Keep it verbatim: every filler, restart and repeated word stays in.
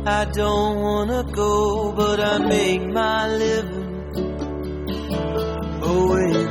I don't wanna go, but I make my living away.